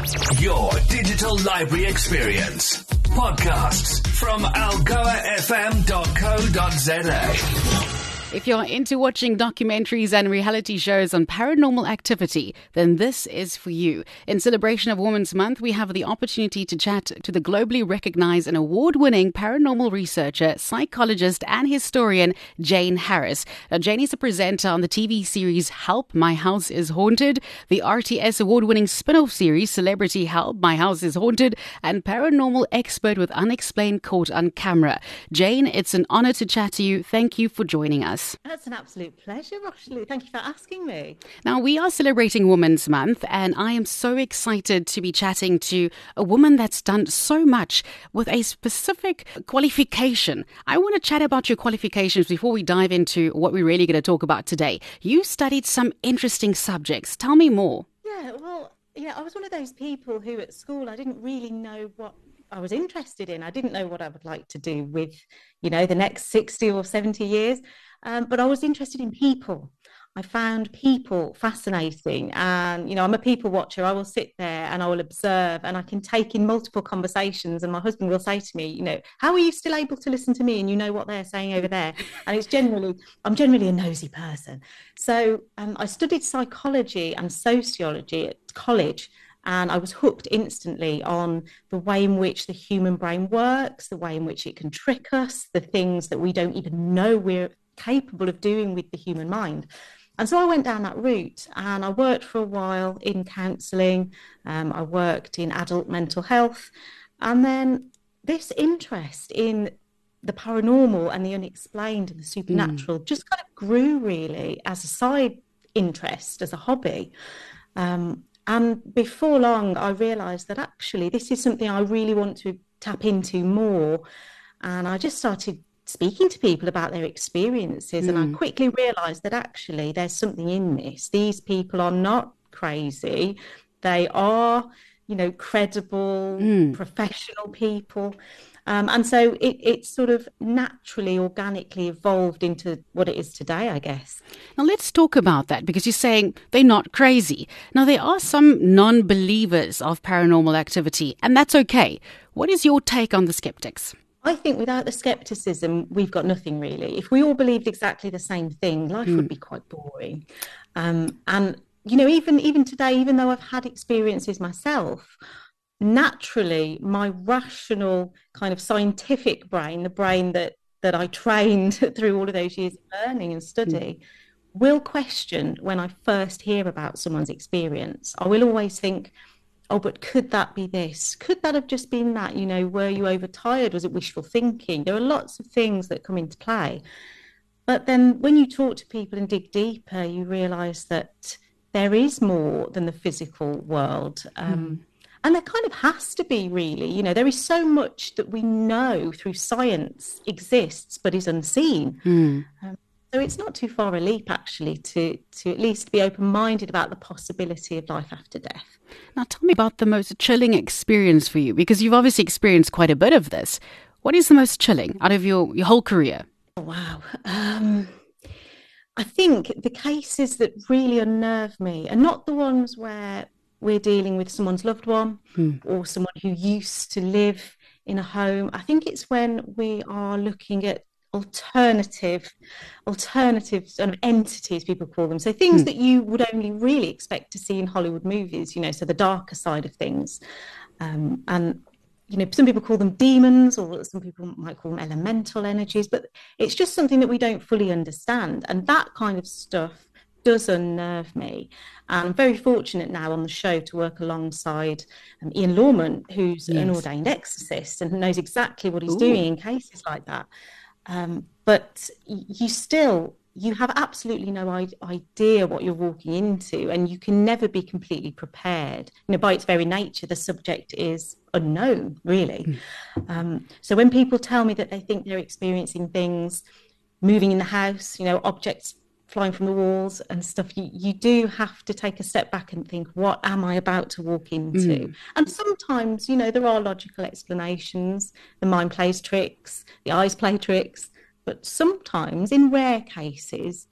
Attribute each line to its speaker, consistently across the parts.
Speaker 1: Your digital library experience. Podcasts from algoafm.co.za.
Speaker 2: If you're into watching documentaries and reality shows on paranormal activity, then this is for you. In celebration of Women's Month, we have the opportunity to chat to the globally recognized and award-winning paranormal researcher, psychologist, and historian, Jane Harris. Now, Jane is a presenter on the TV series Help, My House is Haunted, the RTS award-winning spin-off series Celebrity Help, My House is Haunted, and paranormal expert with Unexplained Caught on Camera. Jane, it's an honor to chat to you. Thank you for joining us.
Speaker 3: That's an absolute pleasure, Rosalie. Thank you for asking me.
Speaker 2: Now, we are celebrating Women's Month, and I am so excited to be chatting to a woman that's done so much with a specific qualification. I want to chat about your qualifications before we dive into what we're really going to talk about today. You studied some interesting subjects. Tell me more.
Speaker 3: I was one of those people who at school, I didn't really know what I was interested in. I didn't know what I would like to do with, the next 60 or 70 years. But I was interested in people. I found people fascinating. And, I'm a people watcher. I will sit there and I will observe and I can take in multiple conversations. And my husband will say to me, how are you still able to listen to me and you know what they're saying over there? And I'm generally a nosy person. So I studied psychology and sociology at college. And I was hooked instantly on the way in which the human brain works, the way in which it can trick us, the things that we don't even know we're capable of doing with the human mind. And so I went down that route and I worked for a while in counselling. I worked in adult mental health. And then this interest in the paranormal and the unexplained and the supernatural just kind of grew really as a side interest, as a hobby. And before long, I realised that actually this is something I really want to tap into more. And I just started speaking to people about their experiences. And I quickly realised that actually there's something in this. These people are not crazy. They are, credible, professional people. And so it sort of naturally, organically evolved into what it is today, I guess.
Speaker 2: Now, let's talk about that because you're saying they're not crazy. Now, there are some non-believers of paranormal activity, and that's okay. What is your take on the skeptics?
Speaker 3: I think without the skepticism, we've got nothing really. If we all believed exactly the same thing, life would be quite boring. And, even today, even though I've had experiences myself, naturally, my rational kind of scientific brain, the brain that I trained through all of those years of learning and study, will question when I first hear about someone's experience. I will always think, oh, but could that be this? Could that have just been that? Were you overtired? Was it wishful thinking? There are lots of things that come into play. But then when you talk to people and dig deeper, you realise that there is more than the physical world. And there kind of has to be, really. There is so much that we know through science exists but is unseen. So it's not too far a leap, actually, to at least be open-minded about the possibility of life after death.
Speaker 2: Now, tell me about the most chilling experience for you, because you've obviously experienced quite a bit of this. What is the most chilling out of your whole career?
Speaker 3: Oh, wow. I think the cases that really unnerve me are not the ones where we're dealing with someone's loved one or someone who used to live in a home. I think it's when we are looking at alternative sort of entities, people call them. So things that you would only really expect to see in Hollywood movies, so the darker side of things. And, some people call them demons, or some people might call them elemental energies, but it's just something that we don't fully understand. And that kind of stuff does unnerve me. And I'm very fortunate now on the show to work alongside Ian Lawman, who's an ordained exorcist and knows exactly what he's doing in cases like that. But you have absolutely no idea what you're walking into, and you can never be completely prepared. By its very nature, the subject is unknown, really. So when people tell me that they think they're experiencing things moving in the house, objects flying from the walls and stuff, you do have to take a step back and think, what am I about to walk into? And sometimes, there are logical explanations. The mind plays tricks, the eyes play tricks. But sometimes, in rare cases,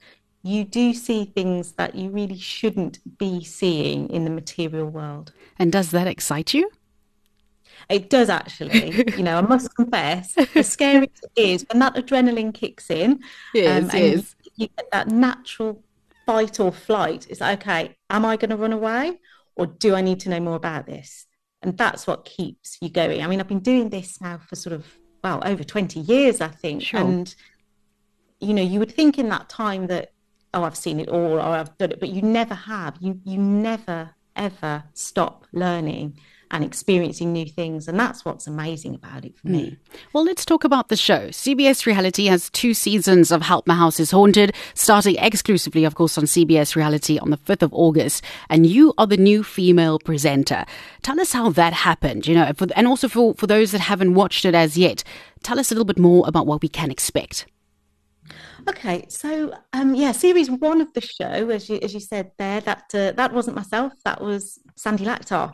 Speaker 3: you do see things that you really shouldn't be seeing in the material world.
Speaker 2: And does that excite you?
Speaker 3: It does actually. I must confess, as scary as it is, when that adrenaline kicks in,
Speaker 2: Yes,
Speaker 3: and
Speaker 2: yes.
Speaker 3: you get that natural fight or flight, it's like, okay, am I going to run away or do I need to know more about this? And that's what keeps you going. I mean, I've been doing this now for sort of, well, over 20 years, I think.
Speaker 2: Sure.
Speaker 3: And, you would think in that time that, oh, I've seen it all or I've done it, but you never have. You never, ever stop learning and experiencing new things. And that's what's amazing about it for me.
Speaker 2: Well, let's talk about the show. CBS Reality has 2 seasons of Help My House is Haunted, starting exclusively, of course, on CBS Reality on the 5th of August. And you are the new female presenter. Tell us how that happened, and also for those that haven't watched it as yet, tell us a little bit more about what we can expect.
Speaker 3: Okay, so series 1 of the show, as you said there, that wasn't myself, that was Sandy Laktar,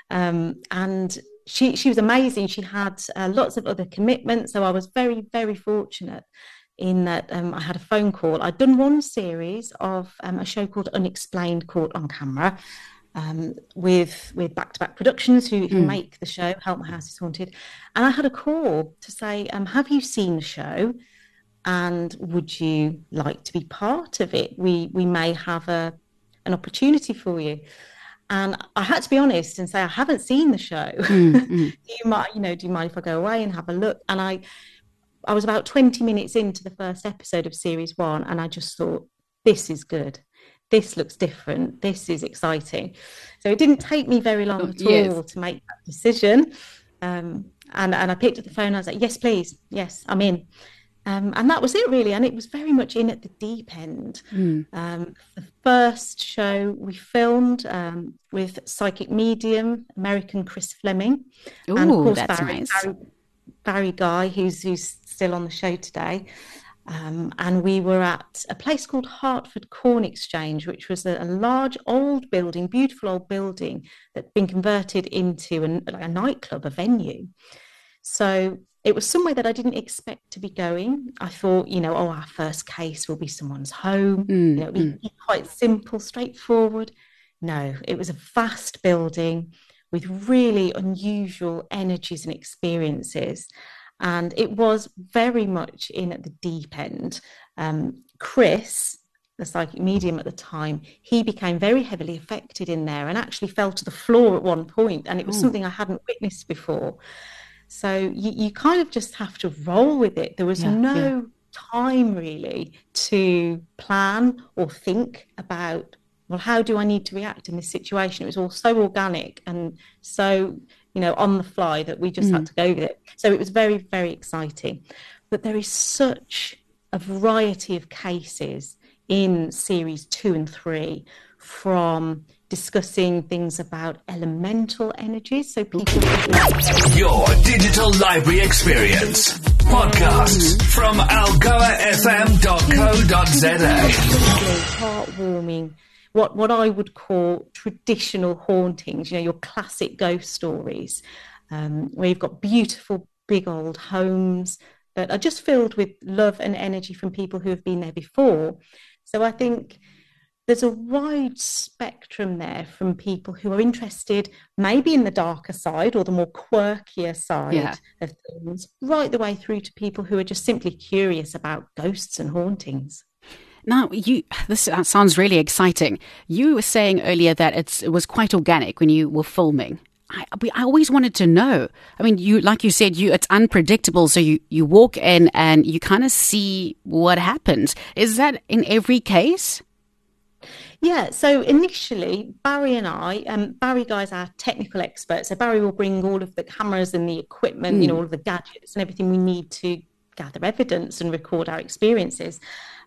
Speaker 3: and she was amazing. She had lots of other commitments, so I was very, very fortunate in that I had a phone call. I'd done one series of a show called Unexplained Caught on Camera, with Back-to-Back Productions who make the show Help My House is Haunted, and I had a call to say, have you seen the show? And would you like to be part of it? We may have an opportunity for you. And I had to be honest and say, I haven't seen the show. Do you mind if I go away and have a look? And I was about 20 minutes into the first episode of series 1, and I just thought, this is good. This looks different. This is exciting. So it didn't take me very long at all to make that decision. And I picked up the phone. I was like, yes, please. Yes, I'm in. And that was it, really. And it was very much in at the deep end. The first show we filmed with psychic medium, American Chris Fleming.
Speaker 2: Ooh,
Speaker 3: and of course,
Speaker 2: that's nice.
Speaker 3: Barry Guy, who's still on the show today. And we were at a place called Hertford Corn Exchange, which was a large old building, beautiful old building that'd been converted into a nightclub, a venue. So it was somewhere that I didn't expect to be going. I thought, our first case will be someone's home. It'll be quite simple, straightforward. No, it was a vast building with really unusual energies and experiences. And it was very much in at the deep end. Chris, the psychic medium at the time, he became very heavily affected in there and actually fell to the floor at one point. And it was something I hadn't witnessed before. So you kind of just have to roll with it. There was no time really to plan or think about, well, how do I need to react in this situation? It was all so organic and so, on the fly that we just had to go with it. So it was very, very exciting. But there is such a variety of cases in series 2 and 3, from discussing things about elemental energies. So people...
Speaker 1: Your digital library experience. Podcasts from algoafm.co.za.
Speaker 3: Heartwarming, what I would call traditional hauntings, your classic ghost stories, where you've got beautiful big old homes that are just filled with love and energy from people who have been there before. So I think there's a wide spectrum there from people who are interested maybe in the darker side or the more quirkier side of things, right the way through to people who are just simply curious about ghosts and hauntings.
Speaker 2: Now, this sounds really exciting. You were saying earlier that it was quite organic when you were filming. I always wanted to know. I mean, like you said, it's unpredictable. So you walk in and you kind of see what happens. Is that in every case?
Speaker 3: Yeah, so initially, Barry and I, Barry Guy's our technical expert. So Barry will bring all of the cameras and the equipment, all of the gadgets and everything we need to gather evidence and record our experiences.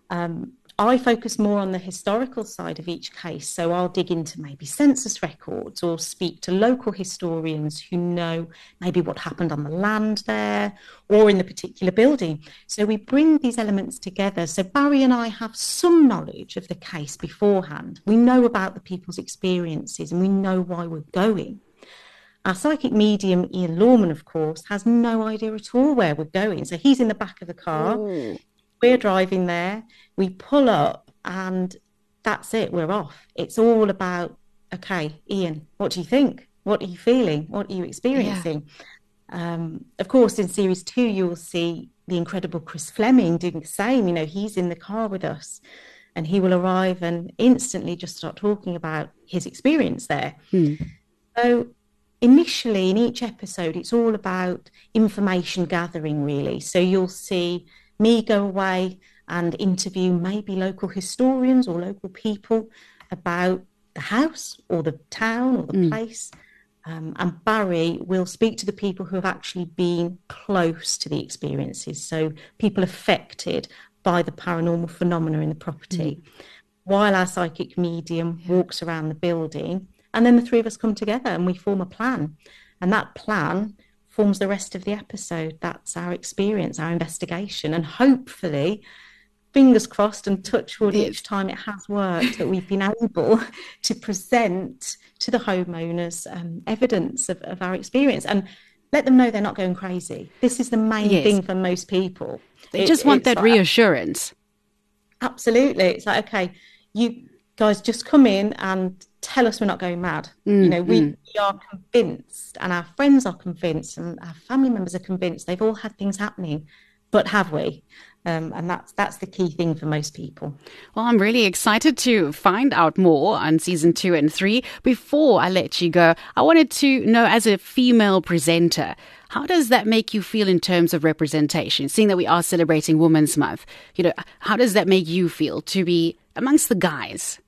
Speaker 3: I focus more on the historical side of each case. So I'll dig into maybe census records or speak to local historians who know maybe what happened on the land there or in the particular building. So we bring these elements together. So Barry and I have some knowledge of the case beforehand. We know about the people's experiences and we know why we're going. Our psychic medium, Ian Lawman, of course, has no idea at all where we're going. So he's in the back of the car. Ooh. We're driving there, we pull up and that's it, we're off. It's all about, okay, Ian, what do you think? What are you feeling? What are you experiencing? Of course, in series 2, you'll see the incredible Chris Fleming doing the same. You know, he's in the car with us, and he will arrive and instantly just start talking about his experience there. So initially, in each episode, it's all about information gathering, really. So you'll see me go away and interview maybe local historians or local people about the house or the town or the place. And Barry will speak to the people who have actually been close to the experiences, so people affected by the paranormal phenomena in the property, while our psychic medium walks around the building. And then the three of us come together and we form a plan. And that plan forms the rest of the episode. That's our experience, our investigation. And hopefully, fingers crossed and touch wood each time it has worked, that we've been able to present to the homeowners evidence of our experience and let them know they're not going crazy. This is the main thing for most people.
Speaker 2: They just want that reassurance.
Speaker 3: Absolutely. It's like, okay, you guys just come in and tell us we're not going mad. You know, we are convinced, and our friends are convinced, and our family members are convinced. They've all had things happening, but have we? And that's the key thing for most people.
Speaker 2: Well, I'm really excited to find out more on season 2 and 3. Before I let you go, I wanted to know, as a female presenter, how does that make you feel in terms of representation? Seeing that we are celebrating Women's Month, you know, how does that make you feel to be amongst the guys?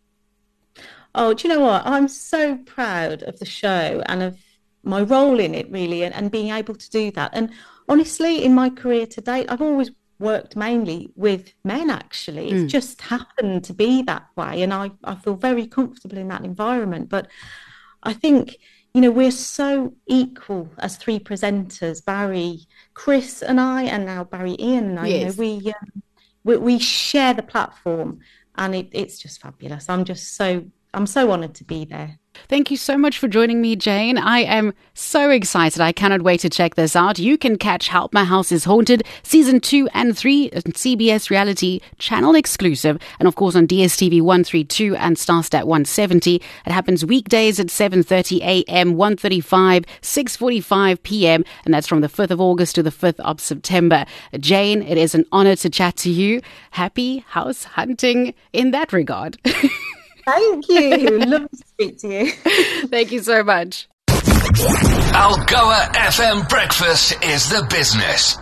Speaker 3: Oh, do you know what? I'm so proud of the show and of my role in it, really, and being able to do that. And honestly, in my career to date, I've always worked mainly with men, actually. It's just happened to be that way. And I feel very comfortable in that environment. But I think, you know, we're so equal as three presenters, Barry, Chris and I, and now Barry, Ian and I.
Speaker 2: Yes.
Speaker 3: You know, we share the platform, and it's just fabulous. I'm so honoured to be there.
Speaker 2: Thank you so much for joining me, Jane. I am so excited. I cannot wait to check this out. You can catch Help My House is Haunted season 2 and 3 on CBS Reality Channel exclusive, and of course on DSTV 132 and Starstat 170. It happens weekdays at 7:30 a.m., 1:35, 6:45 p.m., and that's from the 5th of August to the 5th of September. Jane, it is an honor to chat to you. Happy house hunting in that regard.
Speaker 3: Thank you. Love to speak to you.
Speaker 2: Thank you so much.
Speaker 1: Algoa FM Breakfast is the business.